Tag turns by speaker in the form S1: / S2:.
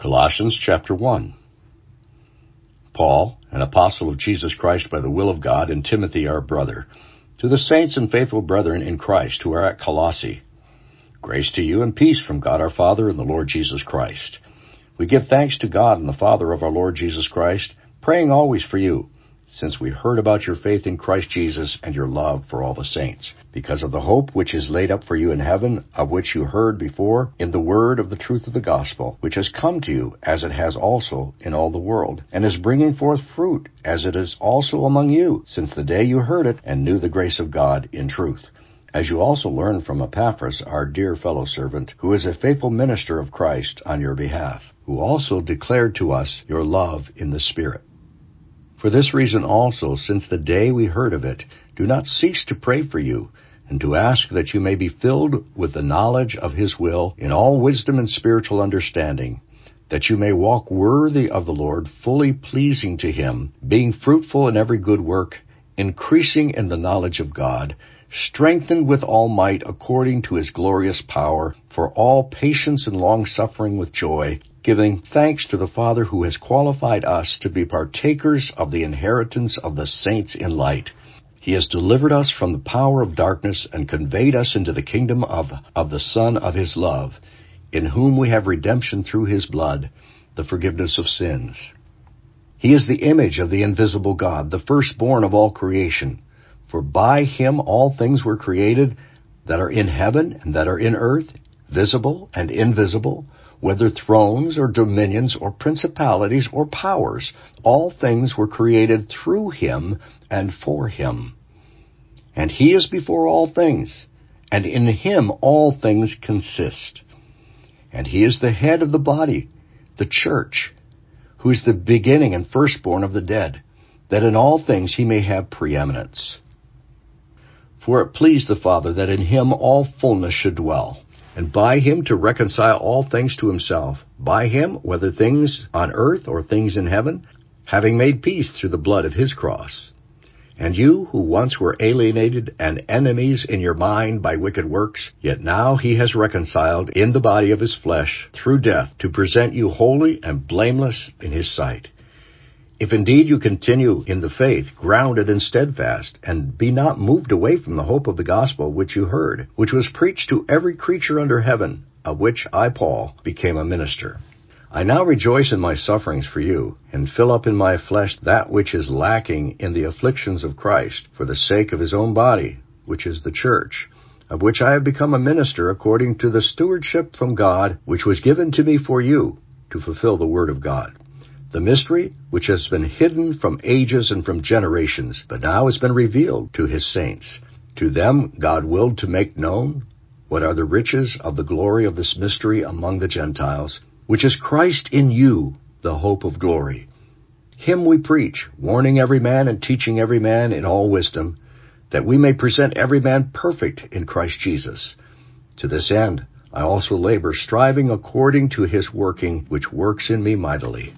S1: Colossians chapter 1. Paul, an apostle of Jesus Christ by the will of God, and Timothy our brother, to the saints and faithful brethren in Christ who are at Colossae. Grace to you and peace from God our Father and the Lord Jesus Christ. We give thanks to God and the Father of our Lord Jesus Christ, praying always for you, since we heard about your faith in Christ Jesus and your love for all the saints, because of the hope which is laid up for you in heaven, of which you heard before in the word of the truth of the gospel, which has come to you, as it has also in all the world, and is bringing forth fruit, as it is also among you, since the day you heard it and knew the grace of God in truth. As you also learned from Epaphras, our dear fellow servant, who is a faithful minister of Christ on your behalf, who also declared to us your love in the Spirit. For this reason also, since the day we heard of it, do not cease to pray for you, and to ask that you may be filled with the knowledge of His will in all wisdom and spiritual understanding, that you may walk worthy of the Lord, fully pleasing to Him, being fruitful in every good work, increasing in the knowledge of God, strengthened with all might according to His glorious power, for all patience and long-suffering with joy, giving thanks to the Father who has qualified us to be partakers of the inheritance of the saints in light. He has delivered us from the power of darkness and conveyed us into the kingdom of the Son of His love, in whom we have redemption through His blood, the forgiveness of sins. He is the image of the invisible God, the firstborn of all creation. For by Him all things were created that are in heaven and that are in earth, visible and invisible, whether thrones or dominions or principalities or powers. All things were created through Him and for Him. And He is before all things, and in Him all things consist. And He is the head of the body, the church, who is the beginning and firstborn of the dead, that in all things He may have preeminence. For it pleased the Father that in Him all fullness should dwell, and by Him to reconcile all things to Himself, by Him, whether things on earth or things in heaven, having made peace through the blood of His cross. And you, who once were alienated and enemies in your mind by wicked works, yet now He has reconciled in the body of His flesh through death, to present you holy and blameless in His sight. If indeed you continue in the faith, grounded and steadfast, and be not moved away from the hope of the gospel which you heard, which was preached to every creature under heaven, of which I, Paul, became a minister. I now rejoice in my sufferings for you, and fill up in my flesh that which is lacking in the afflictions of Christ, for the sake of His own body, which is the church, of which I have become a minister according to the stewardship from God, which was given to me for you, to fulfill the word of God. The mystery which has been hidden from ages and from generations, but now has been revealed to His saints. To them God willed to make known what are the riches of the glory of this mystery among the Gentiles, which is Christ in you, the hope of glory. Him we preach, warning every man and teaching every man in all wisdom, that we may present every man perfect in Christ Jesus. To this end I also labor, striving according to His working, which works in me mightily.